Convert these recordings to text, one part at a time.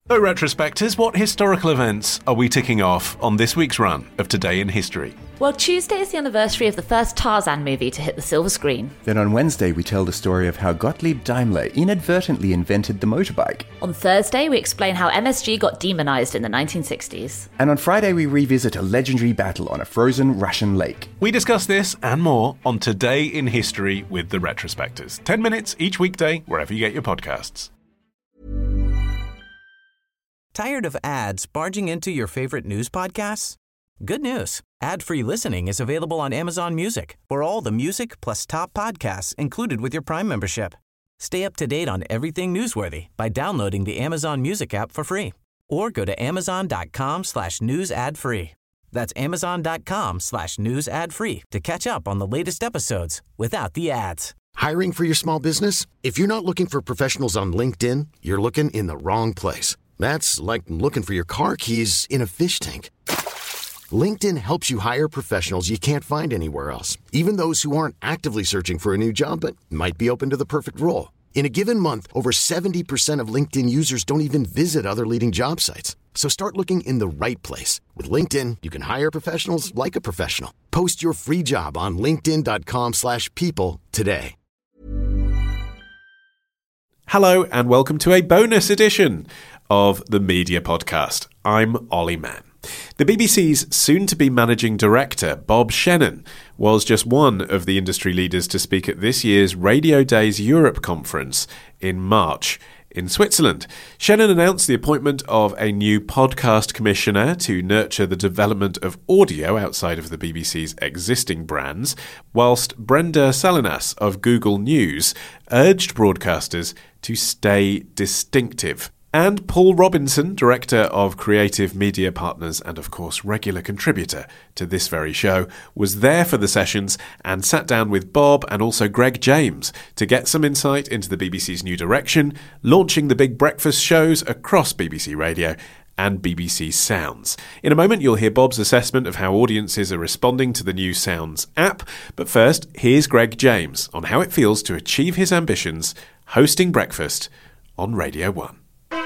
So, retrospectors, what historical events are we ticking off on this week's run of Today in History? Well, Tuesday is the anniversary of the first Tarzan movie to hit the silver screen. Then on Wednesday, we tell the story of how Gottlieb Daimler inadvertently invented the motorbike. On Thursday, we explain how MSG got demonized in the 1960s. And on Friday, we revisit a legendary battle on a frozen Russian lake. We discuss this and more on Today in History with the retrospectors. 10 minutes each weekday, wherever you get your podcasts. Tired of ads barging into your favorite news podcasts? Good news. Ad-free listening is available on Amazon Music for all the music plus top podcasts included with your Prime membership. Stay up to date on everything newsworthy by downloading the Amazon Music app for free or go to amazon.com/news ad free. That's amazon.com/news ad free to catch up on the latest episodes without the ads. Hiring for your small business? If you're not looking for professionals on LinkedIn, you're looking in the wrong place. That's like looking for your car keys in a fish tank. LinkedIn helps you hire professionals you can't find anywhere else, even those who aren't actively searching for a new job but might be open to the perfect role. In a given month, over 70% of LinkedIn users don't even visit other leading job sites. So start looking in the right place. With LinkedIn, you can hire professionals like a professional. Post your free job on linkedin.com/people today. Hello and welcome to a bonus edition of the Media Podcast. I'm Ollie Mann. The BBC's soon-to-be managing director, Bob Shennan, was just one of the industry leaders to speak at this year's Radio Days Europe conference in March in Switzerland. Shennan announced the appointment of a new podcast commissioner to nurture the development of audio outside of the BBC's existing brands, whilst Brenda Salinas of Google News urged broadcasters to stay distinctive. And Paul Robinson, Director of Creative Media Partners and, of course, regular contributor to this very show, was there for the sessions and sat down with Bob and also Greg James to get some insight into the BBC's new direction, launching the big breakfast shows across BBC Radio and BBC Sounds. In a moment, you'll hear Bob's assessment of how audiences are responding to the new Sounds app. But first, here's Greg James on how it feels to achieve his ambitions hosting breakfast on Radio 1.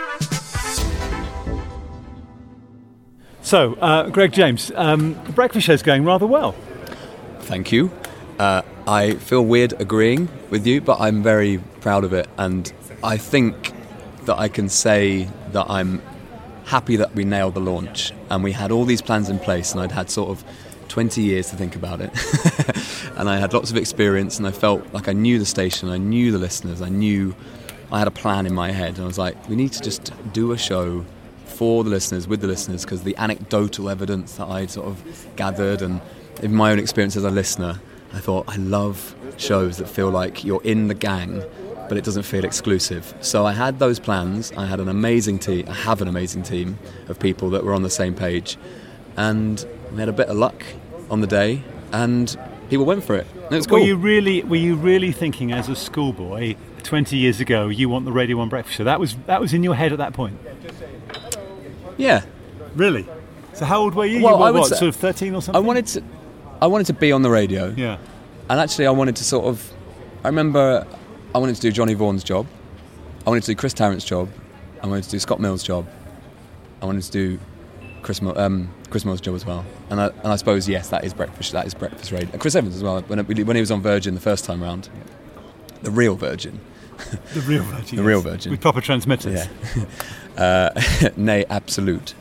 So, Greg James, the breakfast show's going rather well. Thank you. I feel weird agreeing with you, but I'm very proud of it. And I think that I can say that I'm happy that we nailed the launch. And we had all these plans in place, and I'd had sort of 20 years to think about it. And I had lots of experience, and I felt like I knew the station, I knew the listeners, I had a plan in my head. And I was like, we need to just do a show for the listeners, with the listeners, because the anecdotal evidence that I'd sort of gathered and in my own experience as a listener, I thought I love shows that feel like you're in the gang, but it doesn't feel exclusive. So I had those plans. I had an amazing team. I have an amazing team of people that were on the same page, and we had a bit of luck on the day, and people went for it. And it was cool. Were you really thinking as a schoolboy 20 years ago you want the Radio 1 breakfast show? That was in your head at that point? Yeah. Really? So how old were you? Well, you were sort of 13 or something? I wanted to be on the radio. Yeah. And actually I wanted to I remember I wanted to do Johnny Vaughan's job. I wanted to do Chris Tarrant's job. I wanted to do Scott Mill's job. I wanted to do Chris Mill's job as well. And I suppose, yes, that is breakfast radio. Chris Evans as well, when he was on Virgin the first time round. The real Virgin. The real Virgin. The real Virgin. With proper transmitters. Yeah. Nay, absolute.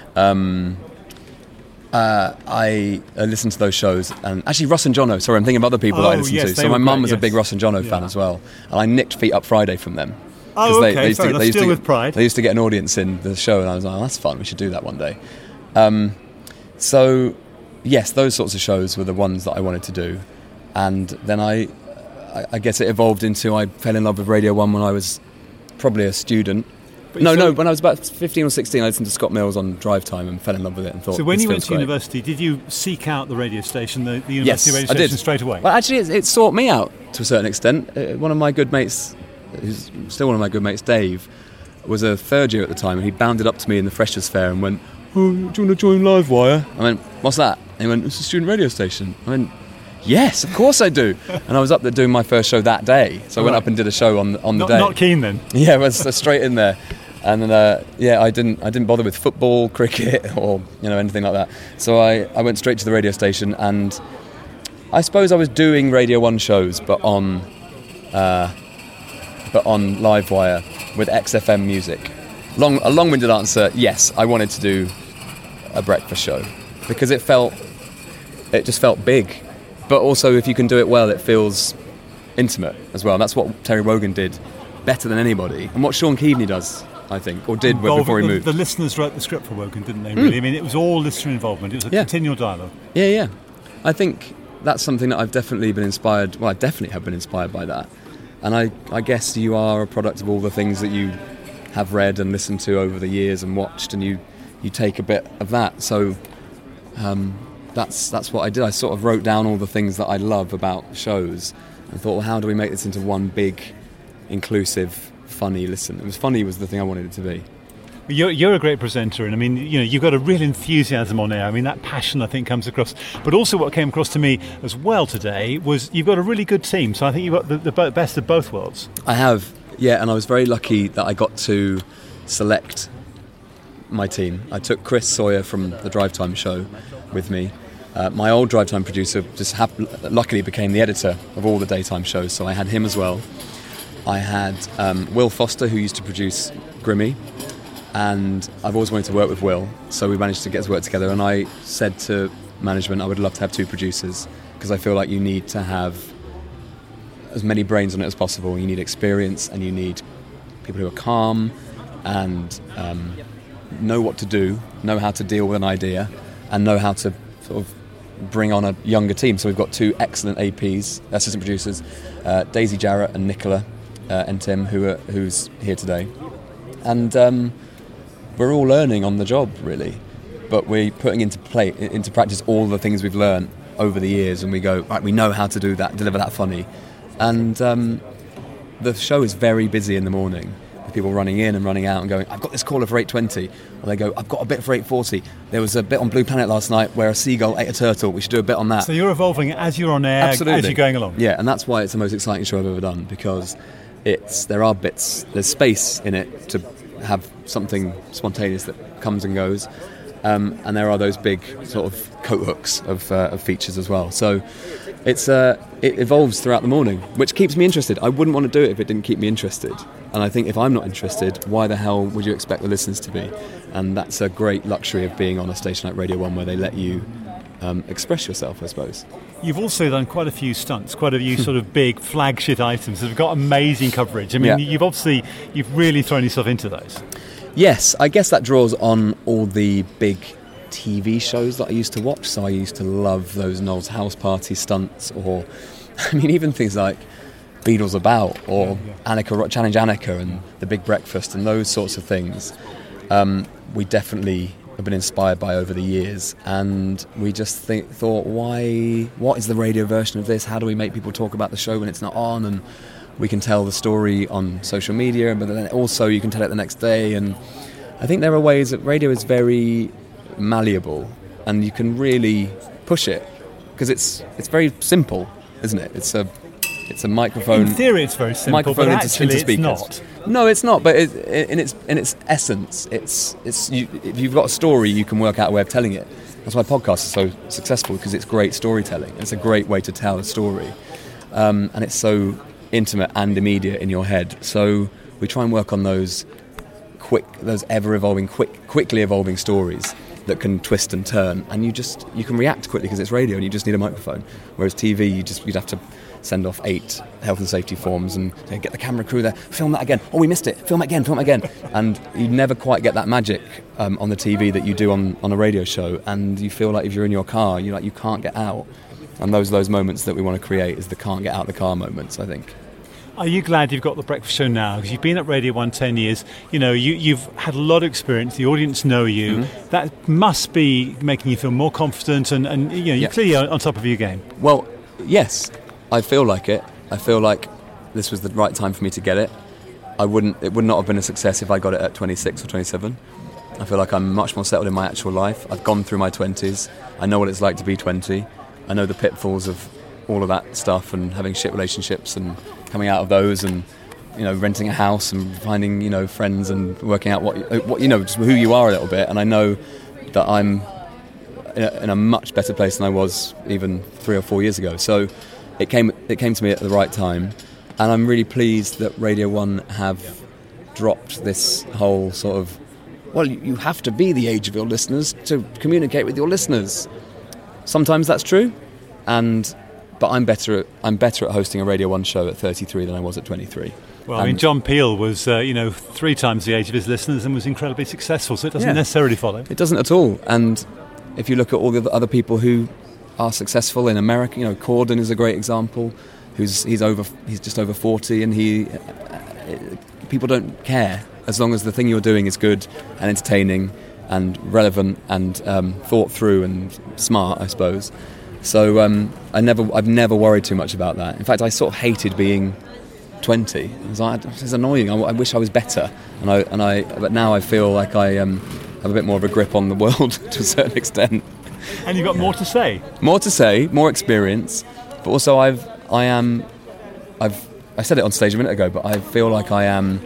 I listened to those shows, and actually Ross and Jono, sorry, I'm thinking of other people that I listened to. So my mum was a big Ross and Jono fan as well, and I nicked Feet Up Friday from them. Oh, okay, still with pride. They used to get an audience in the show, and I was like, oh, that's fun, we should do that one day. So, yes, those sorts of shows were the ones that I wanted to do, and then I guess it evolved into, I fell in love with Radio 1 when I was probably a student. When I was about 15 or 16, I listened to Scott Mills on drive time and fell in love with it and thought, so when you went to university, did you seek out the radio station, the university radio station, I did. straight away? Well, actually, it sought me out to a certain extent. One of my good mates, who's still one of my good mates, Dave, was a third year at the time, and he bounded up to me in the Freshers' Fair and went, oh, do you want to join Livewire? I went, what's that? And he went, it's a student radio station. I went, yes, of course I do. And I was up there doing my first show that day, so I went up and did a show on the day. Not keen then? Yeah, I was straight in there. And I didn't bother with football, cricket, or anything like that. So I went straight to the radio station, and I suppose I was doing Radio 1 shows, but on Livewire with XFM music. A long-winded answer, yes, I wanted to do a breakfast show because it just felt big. But also, if you can do it well, it feels intimate as well. That's what Terry Wogan did better than anybody, and what Sean Keaveney does, I think, or did before he moved. The listeners wrote the script for Wogan, didn't they, really? I mean, it was all listener involvement. It was a continual dialogue. Yeah. I think that's something that I've definitely been inspired... Well, I definitely have been inspired by that. And I guess you are a product of all the things that you have read and listened to over the years and watched, and you take a bit of that. So that's what I did. I sort of wrote down all the things that I love about shows and thought, well, how do we make this into one big, inclusive, funny listen? Funny was the thing I wanted it to be. You're a great presenter, and I mean, you've got a real enthusiasm on air. I mean, that passion, I think, comes across. But also what came across to me as well today was you've got a really good team. So I think you've got the best of both worlds. I have, yeah, and I was very lucky that I got to select my team. I took Chris Sawyer from the Drive Time show with me. My old Drive Time producer just luckily became the editor of all the daytime shows, so I had him as well. I had Will Foster, who used to produce Grimmy, and I've always wanted to work with Will, so we managed to get to work together. And I said to management I would love to have two producers, because I feel like you need to have as many brains on it as possible. You need experience, and you need people who are calm and know what to do, know how to deal with an idea, and know how to sort of bring on a younger team. So we've got two excellent APs, assistant producers, Daisy Jarrett and Nicola and Tim, who's here today. And we're all learning on the job, really, but we're putting into practice all the things we've learned over the years, and we go, right, we know how to do that, deliver that funny. And the show is very busy in the morning, with people running in and running out and going, I've got this caller for 8:20, or they go, I've got a bit for 8:40. There was a bit on Blue Planet last night where a seagull ate a turtle, we should do a bit on that. So you're evolving as you're on air, Absolutely. As you're going along. Yeah, and that's why it's the most exciting show I've ever done, because there's space in it to have something spontaneous that comes and goes, and there are those big sort of coat hooks of features as well. So it evolves throughout the morning, which keeps me interested. I wouldn't want to do it if it didn't keep me interested. And I think if I'm not interested, why the hell would you expect the listeners to be? And that's a great luxury of being on a station like Radio 1, where they let you express yourself, I suppose. You've also done quite a few stunts, quite a few sort of big flagship items that have got amazing coverage. I mean, you've really thrown yourself into those. Yes, I guess that draws on all the big TV shows that I used to watch. So I used to love those Noel's House Party stunts, or I mean, even things like Beatles About, or Annika, Challenge Annika, and The Big Breakfast, and those sorts of things. We definitely have been inspired by over the years, and we just thought, what is the radio version of this? How do we make people talk about the show when it's not on? And we can tell the story on social media, but then also you can tell it the next day. And I think there are ways that radio is very malleable, and you can really push it, because it's very simple, isn't it? It's a microphone. In theory, it's very simple, but actually it's not. No, it's not. But in its essence, it's if you've got a story, you can work out a way of telling it. That's why podcasts are so successful, because it's great storytelling. It's a great way to tell a story, and it's so intimate and immediate in your head. So we try and work on those ever-evolving, quickly evolving stories that can twist and turn, and you can react quickly because it's radio and you just need a microphone. Whereas TV, you'd have to send off 8 health and safety forms and say, get the camera crew there, film that again, oh we missed it, film it again, and you never quite get that magic on the TV that you do on a radio show, and you feel like if you're in your car, you can't get out. And those moments that we want to create is the can't get out the car moments, I think. Are you glad you've got the breakfast show now? Because you've been at Radio 1 10 years. You've had a lot of experience. The audience know you. Mm-hmm. That must be making you feel more confident, and you're clearly on top of your game. Well, yes, I feel like it. I feel like this was the right time for me to get it. It would not have been a success if I got it at 26 or 27. I feel like I'm much more settled in my actual life. I've gone through my 20s. I know what it's like to be 20. I know the pitfalls of all of that stuff, and having shit relationships and coming out of those, and renting a house and finding, friends and working out what just who you are a little bit. And I know that I'm in a much better place than I was even 3 or 4 years ago. So it came to me at the right time, and I'm really pleased that Radio 1 have dropped this whole sort of, well, you have to be the age of your listeners to communicate with your listeners. Sometimes that's true, but I'm better at hosting a Radio 1 show at 33 than I was at 23. Well, John Peel was 3 times the age of his listeners and was incredibly successful, so it doesn't necessarily follow. It doesn't at all. And if you look at all the other people who are successful in America, Corden is a great example. He's just over 40, and people don't care as long as the thing you're doing is good and entertaining and relevant and thought through and smart, I suppose. So I've never worried too much about that. In fact, I sort of hated being 20. It was like, this is annoying. I wish I was better. But now I feel like I have a bit more of a grip on the world to a certain extent. And you've got more to say. More to say, more experience. But also I said it on stage a minute ago, but I feel like I am.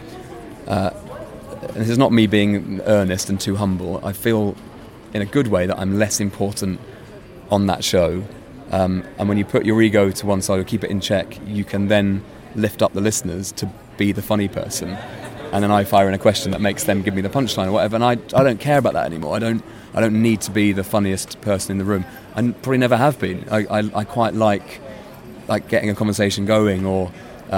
And this is not me being earnest and too humble. I feel, in a good way, that I'm less important on that show. And when you put your ego to one side or keep it in check, you can then lift up the listeners to be the funny person. And then I fire in a question that makes them give me the punchline or whatever. And I don't care about that anymore. I don't need to be the funniest person in the room. I probably never have been. I quite like getting a conversation going, or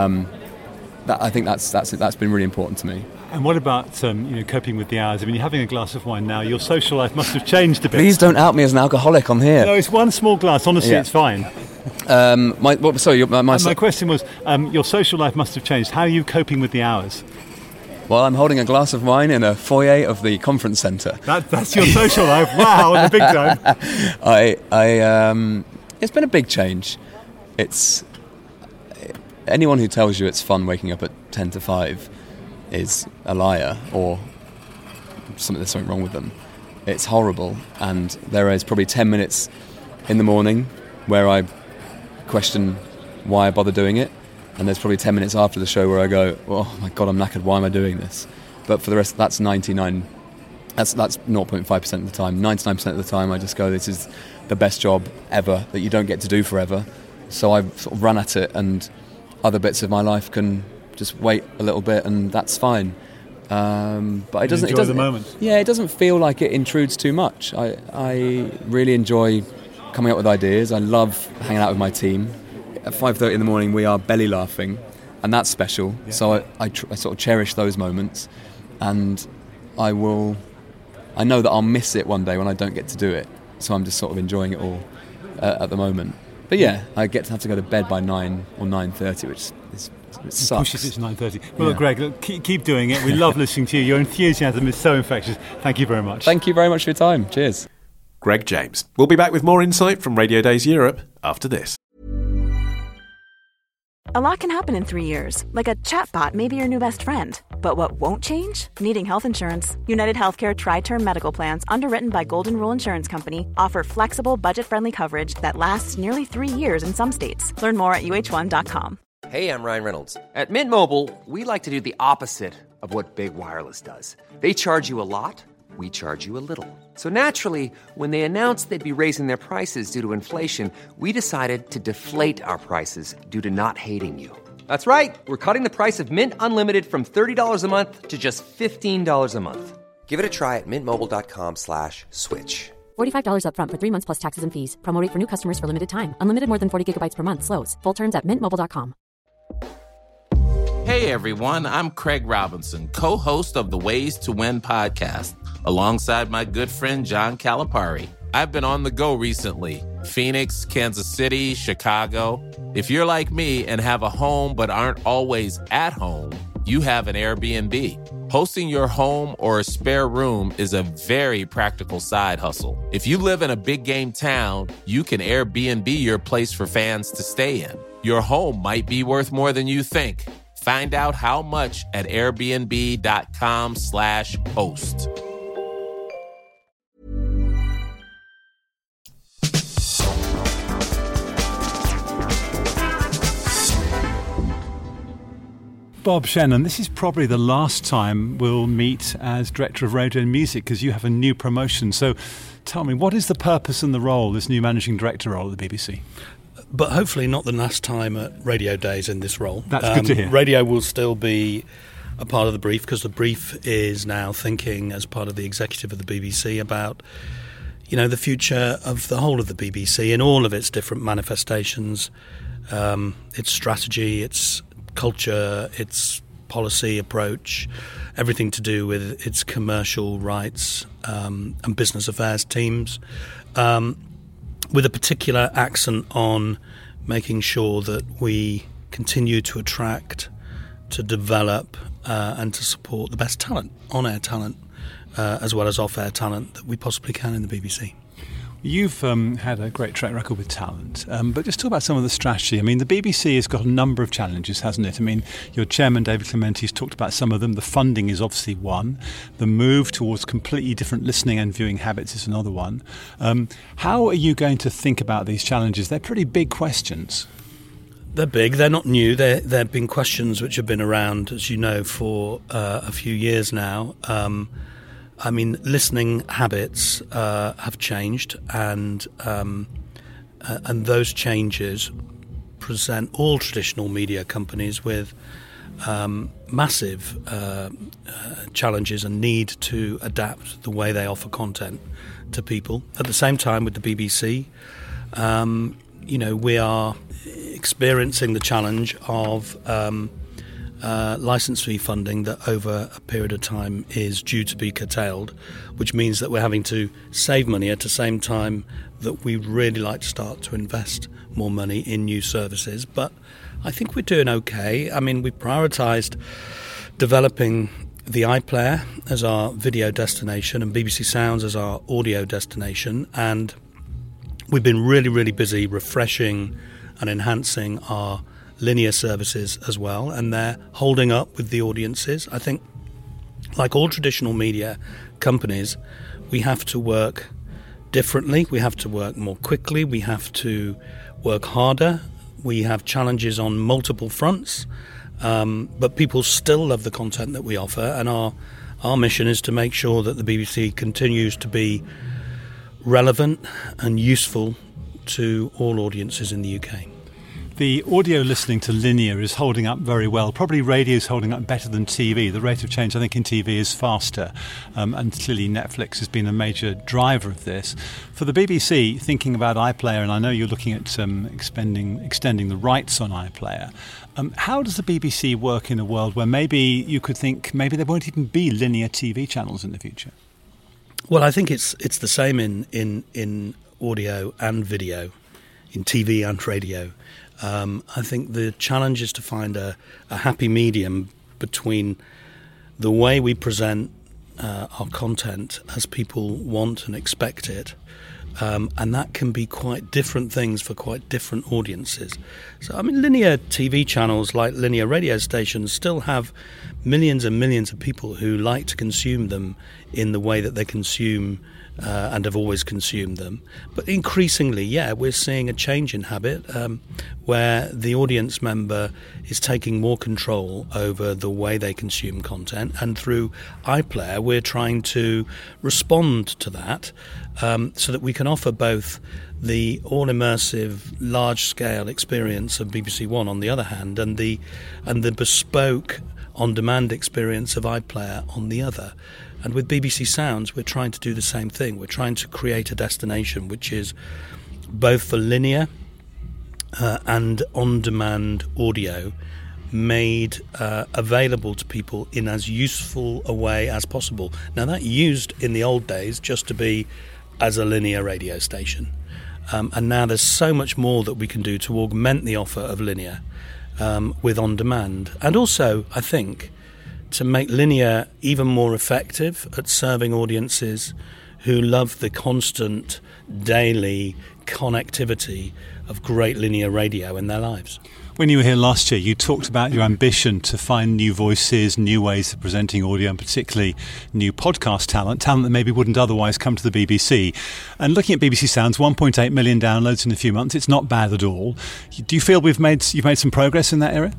I think that's been really important to me. And what about coping with the hours? I mean, you're having a glass of wine now. Your social life must have changed a bit. Please don't out me as an alcoholic on here. No, it's one small glass. Honestly, It's fine. My question was, your social life must have changed. How are you coping with the hours? Well, I'm holding a glass of wine in a foyer of the conference centre. That's your social life. Wow, in the big time. It's been a big change. It's anyone who tells you it's fun waking up at 10 to 5 is a liar, or there's something wrong with them. It's horrible, and there is probably 10 minutes in the morning where I question why I bother doing it, and there's probably 10 minutes after the show where I go, oh my god, I'm knackered, why am I doing this? But for the rest, that's 0.5% of the time. 99% of the time I just go, this is the best job ever that you don't get to do forever, so I sort of run at it, and other bits of my life can just wait a little bit, and that's fine. But it doesn't. Enjoy the moment. Yeah, it doesn't feel like it intrudes too much. I really enjoy coming up with ideas. I love hanging out with my team. At 5:30 in the morning, we are belly laughing, and that's special. Yeah. So I sort of cherish those moments, and I know that I'll miss it one day when I don't get to do it. So I'm just sort of enjoying it all at the moment. But yeah, I get to have to go to bed by 9 or 9:30, which sucks. Pushes it to 9:30. Well, look, Greg, keep doing it. We love listening to you. Your enthusiasm is so infectious. Thank you very much. Thank you very much for your time. Cheers. Greg James. We'll be back with more insight from Radio Days Europe after this. A lot can happen in 3 years, like a chatbot may be your new best friend. But what won't change? Needing health insurance. United Healthcare Tri-Term Medical Plans, underwritten by Golden Rule Insurance Company, offer flexible, budget-friendly coverage that lasts nearly 3 years in some states. Learn more at uh1.com. Hey, I'm Ryan Reynolds. At Mint Mobile, we like to do the opposite of what Big Wireless does. They charge you a lot, we charge you a little. So naturally, when they announced they'd be raising their prices due to inflation, we decided to deflate our prices due to not hating you. That's right. We're cutting the price of Mint Unlimited from $30 a month to just $15 a month. Give it a try at mintmobile.com/switch. $45 up front for 3 months plus taxes and fees. Promo rate for new customers for limited time. Unlimited more than 40 gigabytes per month. Slows full terms at mintmobile.com. Hey everyone, I'm Craig Robinson, co-host of the Ways to Win podcast, alongside my good friend John Calipari. I've been on the go recently. Phoenix, Kansas City, Chicago. If you're like me and have a home but aren't always at home, you have an Airbnb. Hosting your home or a spare room is a very practical side hustle. If you live in a big game town, you can Airbnb your place for fans to stay in. Your home might be worth more than you think. Find out how much at airbnb.com/host. Bob Shennon, this is probably the last time we'll meet as Director of Radio and Music, because you have a new promotion. So tell me, what is the purpose and the role, this new Managing Director role at the BBC? But hopefully not the last time at Radio Days in this role. That's good to hear. Radio will still be a part of the brief, because the brief is now thinking as part of the executive of the BBC about, the future of the whole of the BBC in all of its different manifestations, its strategy, its culture, its policy approach, everything to do with its commercial rights and business affairs teams, with a particular accent on making sure that we continue to attract, to develop and to support the best talent, on-air talent, as well as off-air talent that we possibly can in the BBC. You've had a great track record with talent, but just talk about some of the strategy. I mean, the BBC has got a number of challenges, hasn't it? I mean, your chairman, David Clementi, has talked about some of them. The funding is obviously one. The move towards completely different listening and viewing habits is another one. How are you going to think about these challenges? They're pretty big questions. They're big. They're not new. There have been questions which have been around, as you know, for a few years now. Listening habits have changed, and those changes present all traditional media companies with massive challenges and need to adapt the way they offer content to people. At the same time, with the BBC, we are experiencing the challenge of licence fee funding that over a period of time is due to be curtailed, which means that we're having to save money at the same time that we'd really like to start to invest more money in new services. But I think we're doing okay. I mean, we prioritised developing the iPlayer as our video destination and BBC Sounds as our audio destination, and we've been really, really busy refreshing and enhancing our linear services as well, and they're holding up with the audiences. I think, like all traditional media companies, we have to work differently, we have to work more quickly, we have to work harder, we have challenges on multiple fronts, but people still love the content that we offer, and our mission is to make sure that the BBC continues to be relevant and useful to all audiences in the UK. The audio listening to linear is holding up very well. Probably radio is holding up better than TV. The rate of change, I think, in TV is faster. And clearly Netflix has been a major driver of this. For the BBC, thinking about iPlayer, and I know you're looking at extending the rights on iPlayer, how does the BBC work in a world where maybe you could think maybe there won't even be linear TV channels in the future? Well, I think it's the same in audio and video, in TV and radio. I think the challenge is to find a happy medium between the way we present our content as people want and expect it, and that can be quite different things for quite different audiences. So, linear TV channels like linear radio stations still have millions and millions of people who like to consume them in the way that they consume and have always consumed them. But increasingly, we're seeing a change in habit where the audience member is taking more control over the way they consume content. And through iPlayer, we're trying to respond to that so that we can offer both the all-immersive, large-scale experience of BBC One on the other hand, and the bespoke on-demand experience of iPlayer on the other. And with BBC Sounds, we're trying to do the same thing. We're trying to create a destination which is both for linear and on-demand audio made available to people in as useful a way as possible. Now, that used in the old days just to be as a linear radio station. And now there's so much more that we can do to augment the offer of linear with on-demand. And also, I think, to make linear even more effective at serving audiences who love the constant daily connectivity of great linear radio in their lives. When you were here last year, you talked about your ambition to find new voices, new ways of presenting audio, and particularly new podcast talent that maybe wouldn't otherwise come to the BBC. And looking at BBC Sounds, 1.8 million downloads in a few months, it's not bad at all. Do you feel you've made some progress in that area?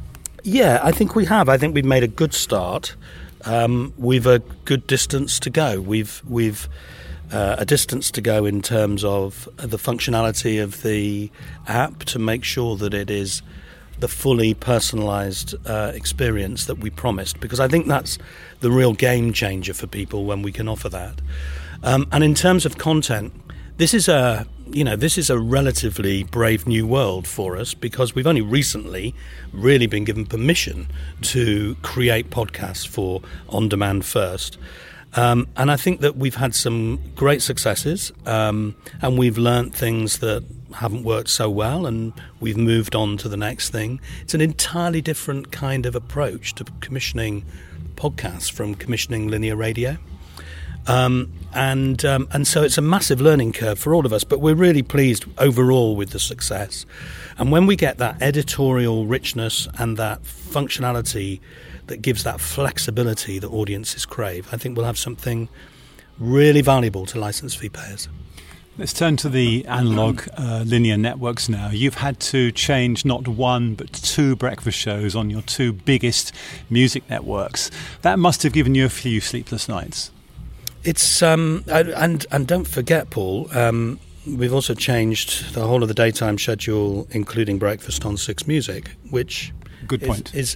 Yeah, I think we have. I think we've made a good start. We've a good distance to go. We've a distance to go in terms of the functionality of the app to make sure that it is the fully personalised experience that we promised, because I think that's the real game changer for people when we can offer that. And in terms of content, this is a relatively brave new world for us, because we've only recently really been given permission to create podcasts for On Demand First. And I think that we've had some great successes, and we've learnt things that haven't worked so well, and we've moved on to the next thing. It's an entirely different kind of approach to commissioning podcasts from commissioning linear radio. And so it's a massive learning curve for all of us, but we're really pleased overall with the success. And when we get that editorial richness and that functionality that gives that flexibility that audiences crave, I think we'll have something really valuable to licence fee payers. Let's turn to the analogue linear networks now. You've had to change not one but two breakfast shows on your two biggest music networks. That must have given you a few sleepless nights. It's and don't forget, Paul, we've also changed the whole of the daytime schedule, including breakfast on Six Music, which good point is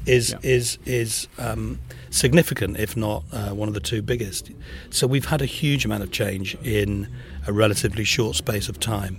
significant, if not one of the two biggest. So we've had a huge amount of change in a relatively short space of time.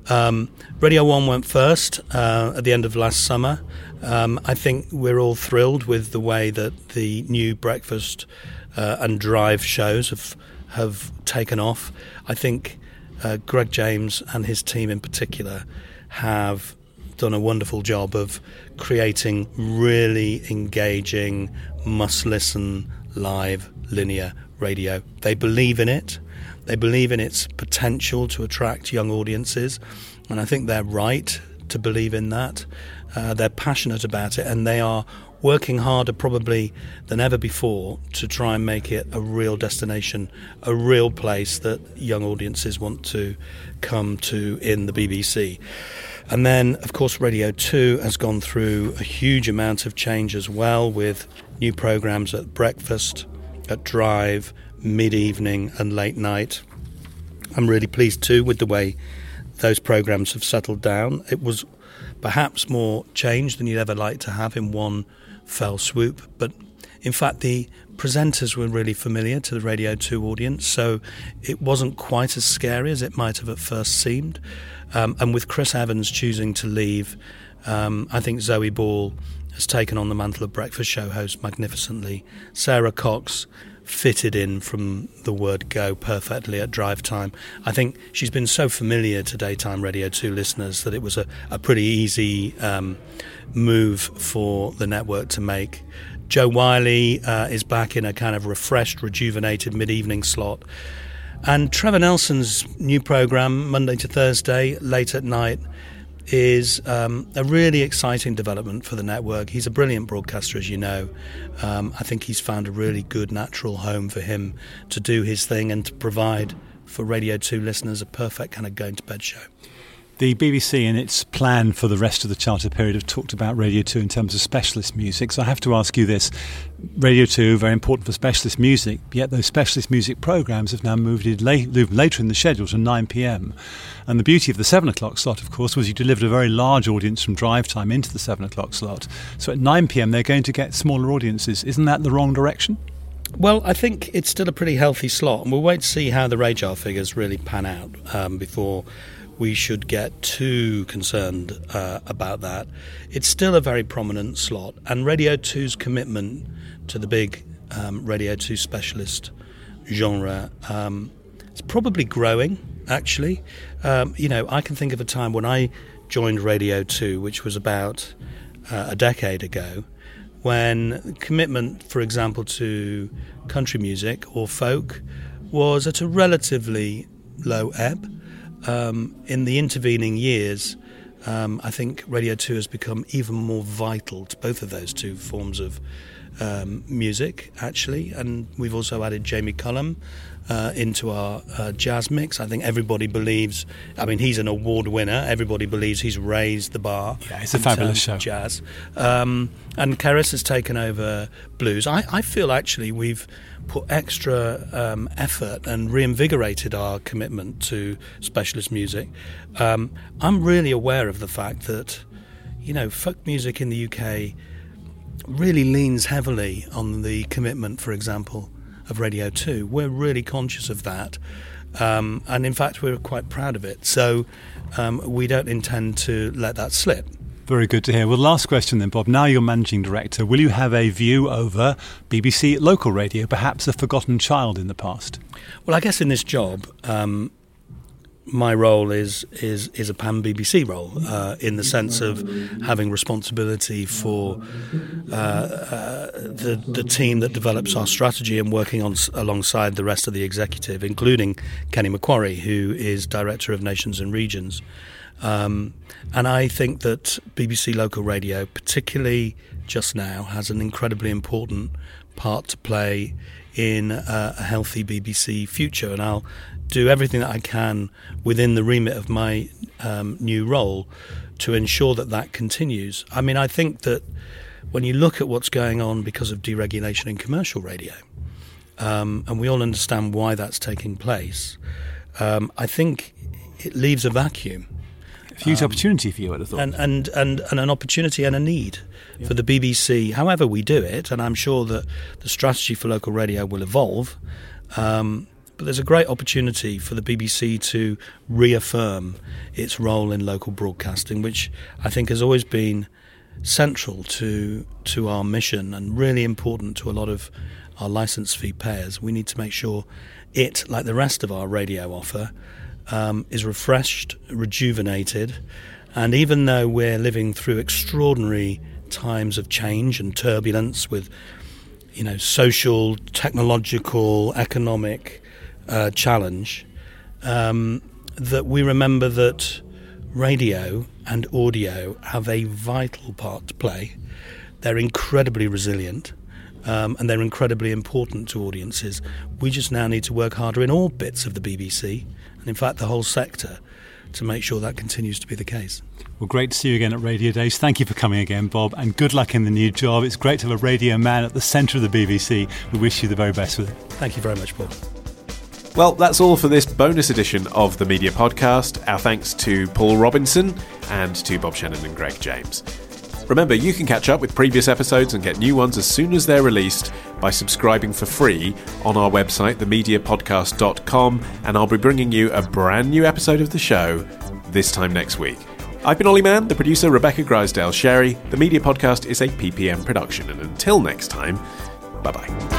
Radio 1 went first at the end of last summer. I think we're all thrilled with the way that the new breakfast and drive shows have taken off. I think Greg James and his team in particular have done a wonderful job of creating really engaging, must-listen, live, linear radio. They believe in it. They believe in its potential to attract young audiences, and I think they're right to believe in that. They're passionate about it, and they are working harder probably than ever before to try and make it a real destination, a real place that young audiences want to come to in the BBC. And then, of course, Radio 2 has gone through a huge amount of change as well, with new programmes at breakfast, at drive, mid-evening and late night. I'm really pleased too with the way those programmes have settled down. It was perhaps more change than you'd ever like to have in one fell swoop, but in fact the presenters were really familiar to the Radio 2 audience, so it wasn't quite as scary as it might have at first seemed. And with Chris Evans choosing to leave, I think Zoe Ball has taken on the mantle of breakfast show host magnificently. Sarah Cox fitted in from the word go perfectly at drive time. I think she's been so familiar to daytime Radio 2 listeners that it was a pretty easy move for the network to make. Joe Wiley is back in a kind of refreshed, rejuvenated mid-evening slot. And Trevor Nelson's new programme, Monday to Thursday, late at night, is a really exciting development for the network. He's a brilliant broadcaster, as you know. I think he's found a really good natural home for him to do his thing and to provide for Radio 2 listeners a perfect kind of going-to-bed show. The BBC in its plan for the rest of the charter period have talked about Radio 2 in terms of specialist music. So I have to ask you this. Radio 2, very important for specialist music, yet those specialist music programmes have now moved later in the schedule to 9 p.m. And the beauty of the 7 o'clock slot, of course, was you delivered a very large audience from drive time into the 7 o'clock slot. So at 9 p.m. they're going to get smaller audiences. Isn't that the wrong direction? Well, I think it's still a pretty healthy slot, and we'll wait to see how the RAJAR figures really pan out before we should get too concerned about that. It's still a very prominent slot, and Radio 2's commitment to the big Radio 2 specialist genre is probably growing, actually. I can think of a time when I joined Radio 2, which was about a decade ago, when commitment, for example, to country music or folk was at a relatively low ebb. In the intervening years, I think Radio 2 has become even more vital to both of those two forms of music, actually, and we've also added Jamie Cullum into our jazz mix. I think everybody believes, I mean, he's an award winner. Everybody believes he's raised the bar. Yeah, it's a fabulous show. Jazz. And Keris has taken over blues. I feel actually we've put extra effort and reinvigorated our commitment to specialist music. I'm really aware of the fact that, folk music in the UK really leans heavily on the commitment, for example, of Radio 2. We're really conscious of that. And in fact, we're quite proud of it. So we don't intend to let that slip. Very good to hear. Well, last question then, Bob. Now you're managing director. Will you have a view over BBC local radio, perhaps a forgotten child in the past? Well, I guess in this job, my role is a pan-BBC role in the sense of having responsibility for the team that develops our strategy and working alongside the rest of the executive, including Kenny Macquarie, who is Director of Nations and Regions. And I think that BBC local radio, particularly just now, has an incredibly important part to play in a healthy BBC future, and I'll do everything that I can within the remit of my new role to ensure that continues. I mean, I think that when you look at what's going on because of deregulation in commercial radio, and we all understand why that's taking place, I think it leaves a vacuum. A huge opportunity for you, I'd have thought. And an opportunity and a need for the BBC, however we do it, and I'm sure that the strategy for local radio will evolve, but there's a great opportunity for the BBC to reaffirm its role in local broadcasting, which I think has always been central to our mission and really important to a lot of our licence fee payers. We need to make sure it, like the rest of our radio offer, is refreshed, rejuvenated, and even though we're living through extraordinary times of change and turbulence with, social, technological, economic challenge, that we remember that radio and audio have a vital part to play. They're incredibly resilient, and they're incredibly important to audiences. We just now need to work harder in all bits of the BBC, and in fact the whole sector, to make sure that continues to be the case. Well, great to see you again at Radio Days. Thank you for coming again, Bob, and good luck in the new job. It's great to have a radio man at the centre of the BBC. We wish you the very best with it. Thank you very much, Bob. Well, that's all for this bonus edition of the Media Podcast. Our thanks to Paul Robinson and to Bob Shannon and Greg James. Remember, you can catch up with previous episodes and get new ones as soon as they're released by subscribing for free on our website, themediapodcast.com, and I'll be bringing you a brand new episode of the show this time next week. I've been Ollie Mann, the producer Rebecca Grisdale-Sherry. The Media Podcast is a PPM production, and until next time, bye-bye.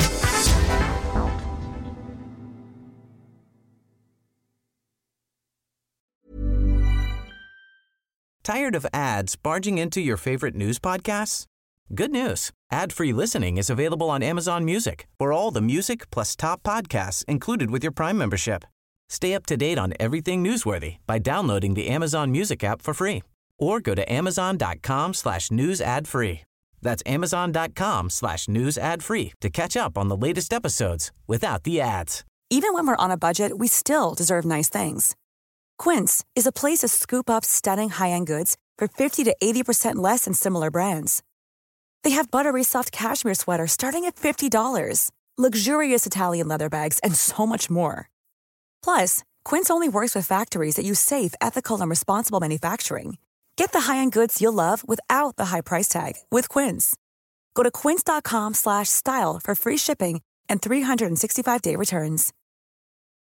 Tired of ads barging into your favorite news podcasts? Good news. Ad-free listening is available on Amazon Music for all the music plus top podcasts included with your Prime membership. Stay up to date on everything newsworthy by downloading the Amazon Music app for free or go to amazon.com/news ad free. That's amazon.com/news ad free to catch up on the latest episodes without the ads. Even when we're on a budget, we still deserve nice things. Quince is a place to scoop up stunning high-end goods for 50 to 80% less than similar brands. They have buttery soft cashmere sweaters starting at $50, luxurious Italian leather bags, and so much more. Plus, Quince only works with factories that use safe, ethical, and responsible manufacturing. Get the high-end goods you'll love without the high price tag with Quince. Go to quince.com/style for free shipping and 365-day returns.